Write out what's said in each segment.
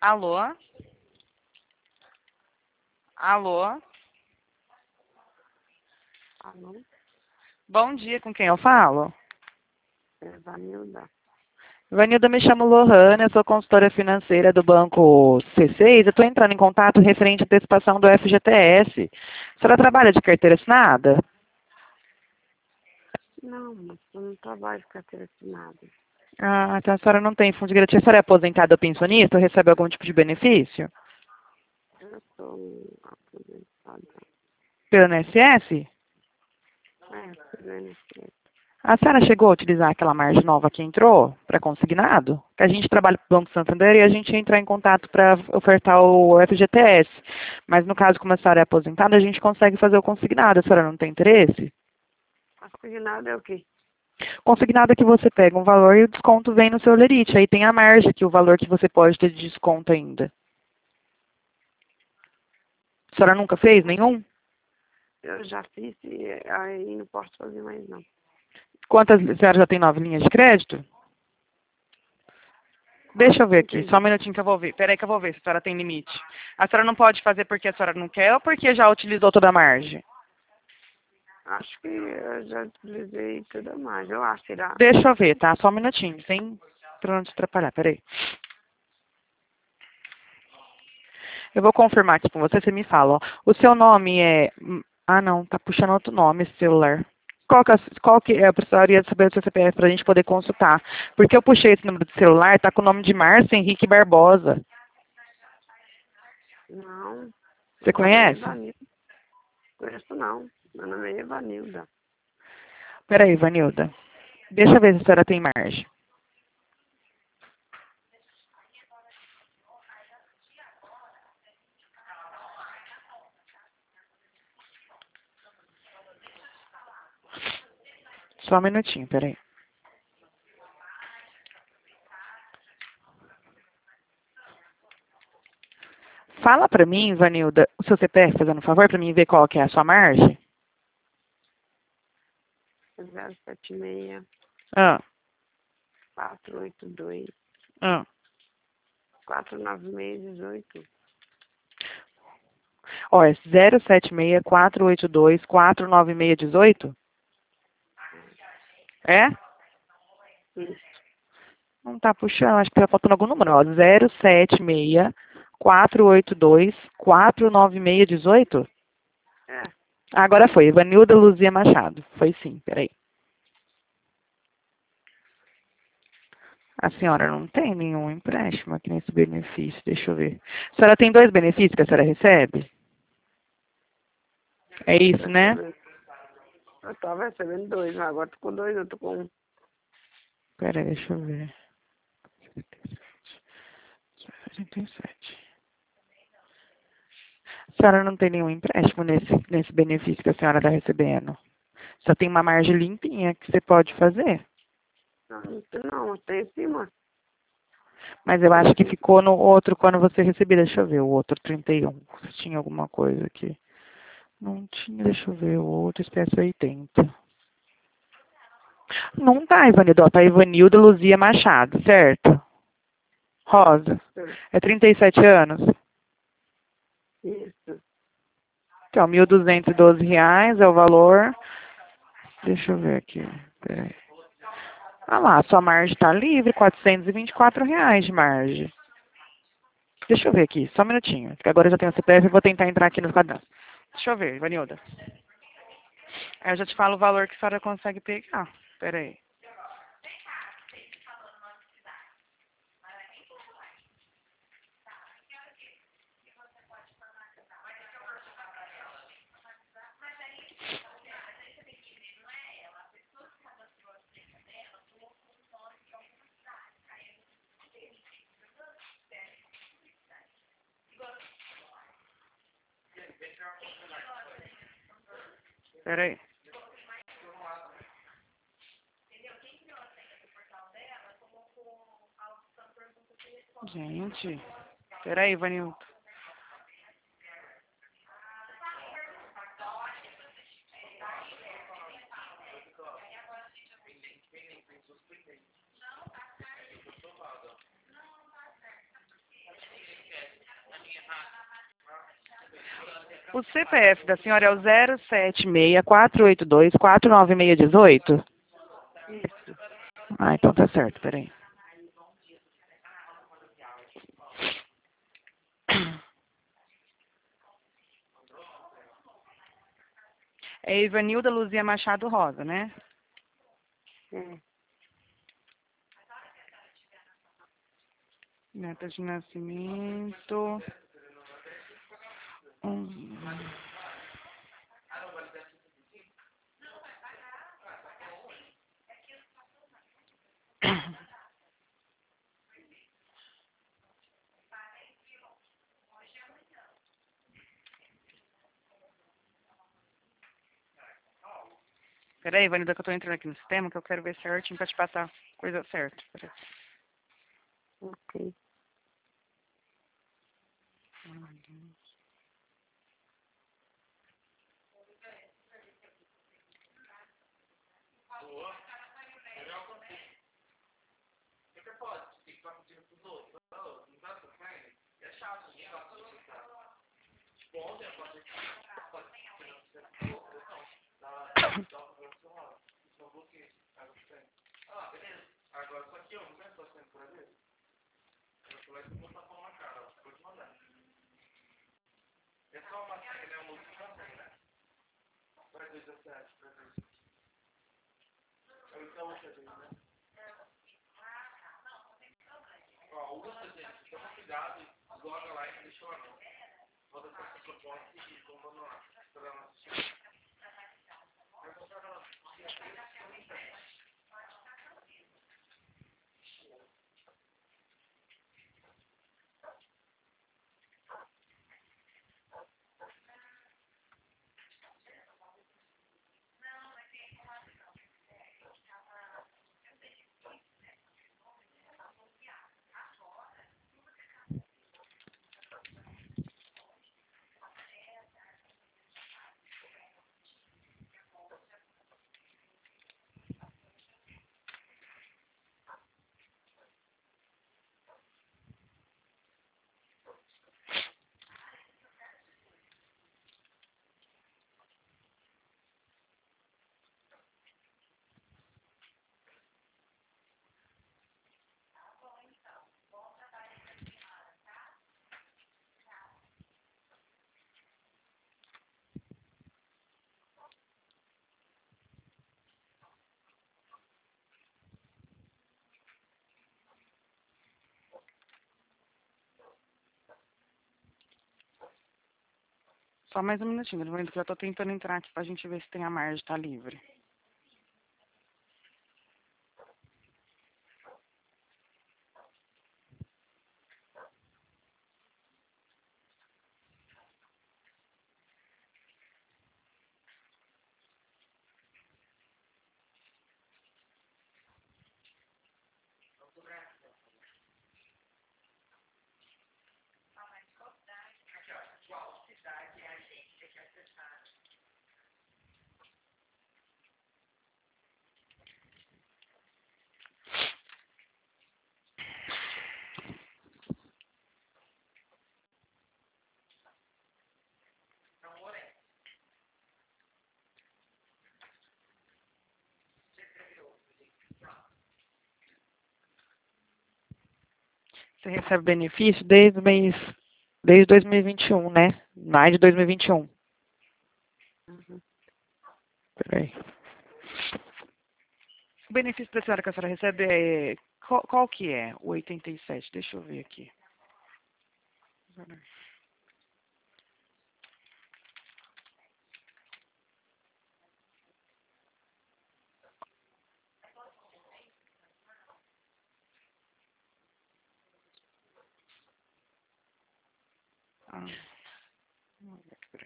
Alô? Alô? Alô, Bom dia, com quem eu falo? é Vanilda. Vanilda, me chamo Lohane, eu sou consultora financeira do Banco C6. Eu estou entrando em contato referente à antecipação do FGTS. A senhora trabalha de carteira assinada? Não, mas eu não trabalho com carteira assinada. Ah, então a senhora não tem fundo de garantia. A senhora é aposentada ou pensionista ou recebe algum tipo de benefício? Eu sou aposentada. Pelo INSS? Pelo INSS. A senhora chegou a utilizar aquela margem nova que entrou para consignado? Que a gente trabalha com o Banco Santander e a gente entra em contato para ofertar o FGTS. Mas no caso, como a senhora é aposentada, a gente consegue fazer o consignado. A senhora não tem interesse? Consignado é o quê? Consignado é que você pega um valor e o desconto vem no seu lerite. Aí tem a margem, que é o valor que você pode ter de desconto ainda. A senhora nunca fez nenhum? Eu já fiz e aí não posso fazer mais não. Quantas, a senhora já tem 9 linhas de crédito? Deixa eu ver Não aqui, só um entendi. minutinho que eu vou ver. Peraí que eu vou ver se a senhora tem limite. A senhora não pode fazer porque a senhora não quer ou porque já utilizou toda a margem? Acho que eu já utilizei tudo mais. Eu acho que irá. Deixa eu ver, tá? Só um minutinho, sem pra não te atrapalhar, peraí. Eu vou confirmar aqui com você, você me fala, ó. O seu nome é... Ah, não, tá puxando outro nome esse celular. Qual que é? Eu precisaria saber o seu CPF pra gente poder consultar. Porque eu puxei esse número de celular, tá com o nome de Márcio Henrique Barbosa. Não, Você meu nome é conhece? Evanilda. Conheço não. Meu nome é Evanilda. Peraí, Vanilda. Deixa eu ver se a senhora tem margem. Só um minutinho, peraí. Fala pra mim, Vanilda, o seu CPF, fazendo um favor, pra mim ver qual que é a sua margem. 076 Ah, 482 ah. 49618. Ó, é 076-482-49618? É? Isso. Não tá puxando, acho que tá faltando algum número, ó. 076-482-49618? É. Agora foi, Vanilda Luzia Machado. Foi sim, peraí. A senhora não tem nenhum empréstimo aqui nesse benefício, deixa eu ver. A senhora tem 2 benefícios que a senhora recebe? É isso, né? Eu tava recebendo 2, mas agora tô com 2, eu tô com um. Peraí, deixa eu ver. 47. A senhora não tem nenhum empréstimo nesse benefício que a senhora está recebendo. Só tem uma margem limpinha que você pode fazer. Não, não tem não, tem sim, mano. Mas eu acho que ficou no outro quando você recebeu. Deixa eu ver, o outro 31. Se tinha alguma coisa aqui. Não tinha, deixa eu ver, o outro espécie 80. Não tá, Ivanildo. Ó, tá Ivanilda Luzia Machado, certo? Rosa. É 37 anos? Isso. Então, R$ 1.212 é o valor. Deixa eu ver aqui. Peraí. Ah lá, sua margem está livre, R$ 424 de margem. Deixa eu ver aqui, só um minutinho. Porque agora eu já tenho o CPF e vou tentar entrar aqui no cadastro. Deixa eu ver, Vanilda. Aí eu já te falo o valor que a senhora consegue pegar. Pera aí. Pera aí. Gente, pera aí, Vanilda. O CPF da senhora é o 076-482-49618? Isso. Ah, então tá certo, peraí. É Ivanilda Luzia Machado Rosa, né? É. Data de nascimento. Hum. Peraí, Ivanilda, que eu tô entrando aqui no sistema, que eu quero ver certinho pra te passar a coisa certa. Peraí. Ok. Só mais um minutinho, Ivanilda, que eu já tô tentando entrar aqui pra gente ver se tem a margem, tá livre. Você recebe benefício desde 2021, né? Mais de 2021. Uhum. Peraí. O benefício da senhora que a senhora recebe é... Qual que é? O 87. Deixa eu ver aqui. Ah, vamos ver aqui, peraí.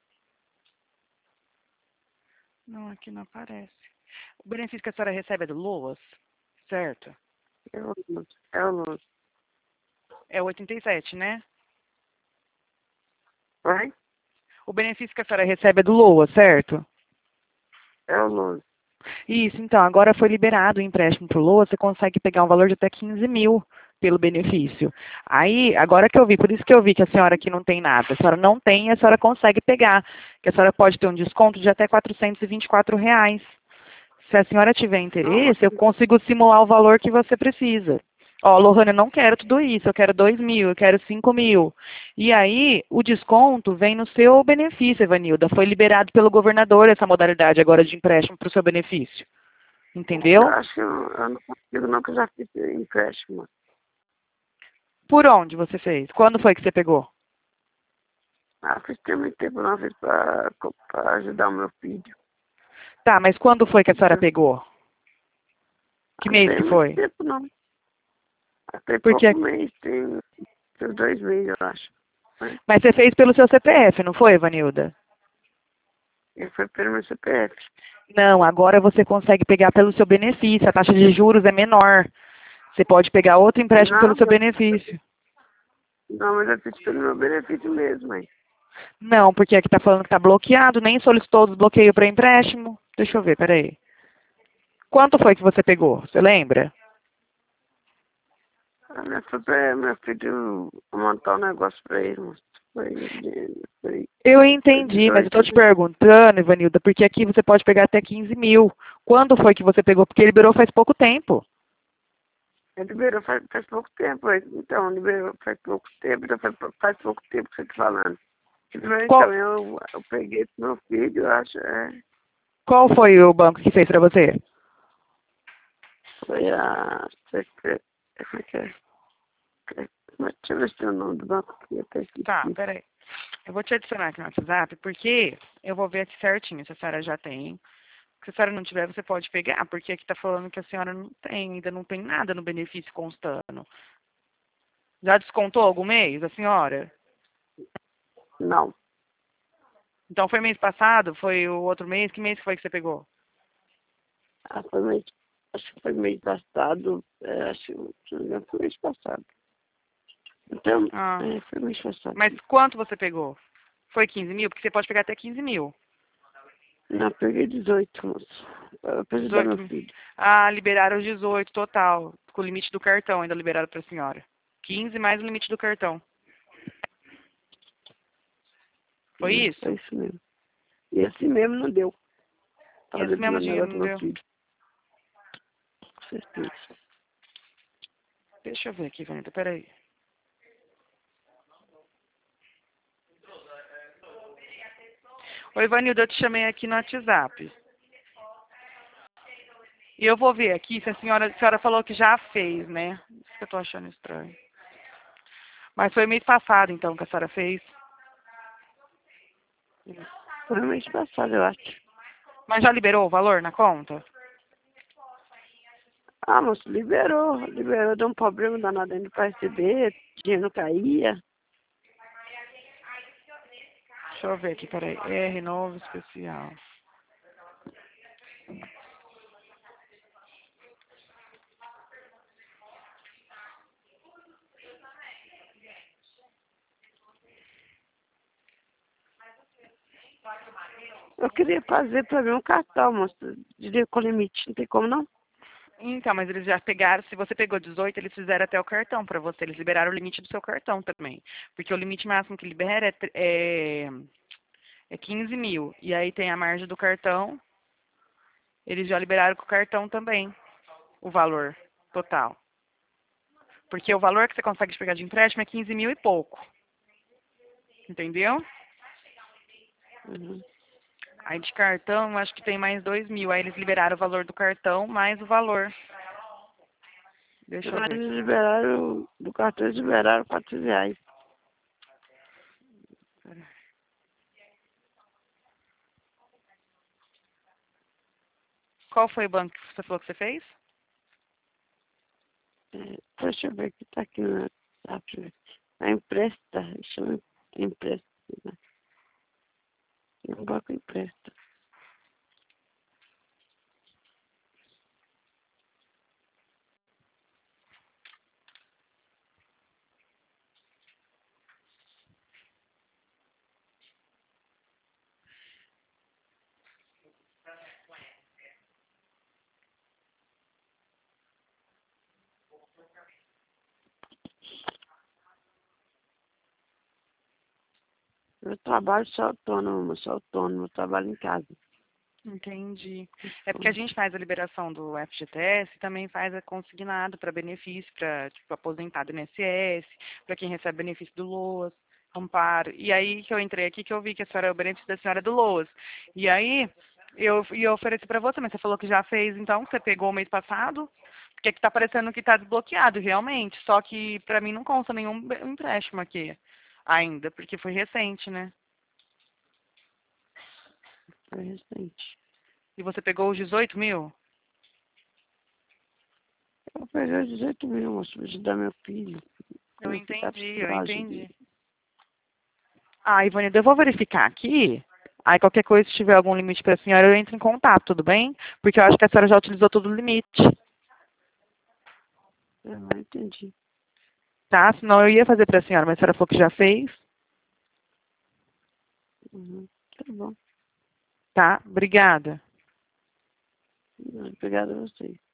Não, aqui não aparece. O benefício que a senhora recebe é do LOAS, certo? É o Luz. É o Luz. É o 87, né? Vai? O benefício que a senhora recebe é do LOAS, certo? É o Luz. Isso, então, agora foi liberado o empréstimo pro LOAS, você consegue pegar um valor de até 15 mil pelo benefício. Aí, agora que eu vi, por isso que eu vi que a senhora aqui não tem nada. A senhora não tem e a senhora consegue pegar. Que a senhora pode ter um desconto de até R$ 424. Se a senhora tiver interesse, eu consigo simular o valor que você precisa. Ó, Lohane, eu não quero tudo isso, eu quero 2.000, eu quero 5.000. E aí, o desconto vem no seu benefício, Evanilda. Foi liberado pelo governador essa modalidade agora de empréstimo para o seu benefício. Eu Entendeu? acho que eu não consigo não, que eu já fiz empréstimo. Por onde você fez? Quando foi que você pegou? Ah, fiz tem muito tempo não, fiz pra ajudar o meu filho. Tá, mas quando foi que a senhora Então, pegou? Que não mês tem que muito foi? tempo não. Até Porque, pouco mês, tem 2 meses, eu acho. Né? mas você fez pelo seu CPF, não foi, Evanilda? E foi pelo meu CPF. Não, agora você consegue pegar pelo seu benefício. A taxa de juros é menor. Você pode pegar outro empréstimo pelo Não, seu benefício. não, mas eu fiz pelo meu benefício mesmo, mãe. Não, porque aqui está falando que está bloqueado, nem solicitou o desbloqueio para empréstimo. Deixa eu ver, peraí. Quanto foi que você pegou? Você lembra? A minha foi pra meu filho montar um negócio pra ele, moço. Foi, Eu foi entendi, mas eu estou 18, te né? perguntando, Ivanilda, porque aqui você pode pegar até 15.000. Quando foi que você pegou? Porque liberou faz pouco tempo. Ele liberou faz pouco tempo. Então, liberou faz pouco tempo, então faz pouco tempo que você tá falando. Qual, Então, eu peguei pro meu filho, eu acho, qual foi o banco que fez para você? foi a secretária, como é que é? Deixa eu ver se é o nome do banco aqui, eu até Tá, esqueci. peraí. Eu vou te adicionar aqui no WhatsApp, porque eu vou ver aqui certinho se a senhora já tem. Se a senhora não tiver, você pode pegar, porque aqui está falando que a senhora não tem, ainda não tem nada no benefício constando. Já descontou algum mês, a senhora? Não, Então foi mês passado? Foi o outro mês? Que mês foi que você pegou? foi acho que foi mês passado, acho que se não me engano, foi mês passado. Então, Ah, foi mês passado. mas quanto você pegou? Foi 15.000? Porque você pode pegar até 15.000. Não, peguei 18, moço. Pra ajudar 18 meu mil. filho. Ah, liberaram os 18 total. Com o limite do cartão ainda liberaram para a senhora. 15 mais o limite do cartão. Foi Foi isso? isso mesmo. E assim mesmo não deu. E Fazer esse do mesmo meu dinheiro negócio do não meu deu? filho. Com certeza. Deixa eu ver aqui, Vanita, peraí. Oi, Vanilda, eu te chamei aqui no WhatsApp. E eu vou ver aqui se a senhora falou que já fez, né? Isso que eu tô achando estranho. Mas foi mês passado, então, que a senhora fez. Foi mês passado, eu acho. Mas já liberou o valor na conta? Ah, moço, liberou, deu um problema danado ainda pra receber, dinheiro não caía. Deixa eu ver aqui, peraí. R novo especial. Eu queria fazer pra mim um cartão, moço, com limite, não tem como não? Então, mas eles já pegaram, se você pegou 18, eles fizeram até o cartão para você. Eles liberaram o limite do seu cartão também. Porque o limite máximo que libera é 15.000. E aí tem a margem do cartão. Eles já liberaram com o cartão também o valor total. Porque o valor que você consegue pegar de empréstimo é 15.000 e pouco. Entendeu? Uhum. Aí de cartão, eu acho que tem mais 2.000. Aí eles liberaram o valor do cartão mais o valor. Deixa eu Mas ver eles aqui. liberaram, do cartão eles liberaram R$ 400. Qual foi o banco que você falou que você fez? Deixa eu ver aqui, tá aqui na WhatsApp. A empresta, chama empresta, né? Um banco empresta. Eu trabalho sou autônomo, eu trabalho em casa. Entendi. É porque a gente faz a liberação do FGTS e também faz a consignado para benefício, para tipo, aposentado INSS, para quem recebe benefício do LOAS, Amparo. E aí que eu entrei aqui que eu vi que a senhora é o benefício da senhora do LOAS. E aí eu ofereci para você, mas você falou que já fez, então, que você pegou o mês passado, porque aqui está parecendo que está desbloqueado realmente, só que para mim não consta nenhum empréstimo aqui ainda, porque foi recente, né? Foi recente. E você pegou os 18 mil? Eu peguei 18 mil, moço, pra ajudar meu filho. Eu Meu filho tá entendi, eu precisando de ajuda. entendi. Ah, Ivanilda, eu vou verificar aqui. Aí qualquer coisa, se tiver algum limite para a senhora, eu entro em contato, tudo bem? Porque eu acho que a senhora já utilizou todo o limite, Eu não entendi. tá? Senão eu ia fazer para a senhora, mas a senhora falou que já fez, Uhum. Tá bom. tá? Obrigada. Obrigada a vocês.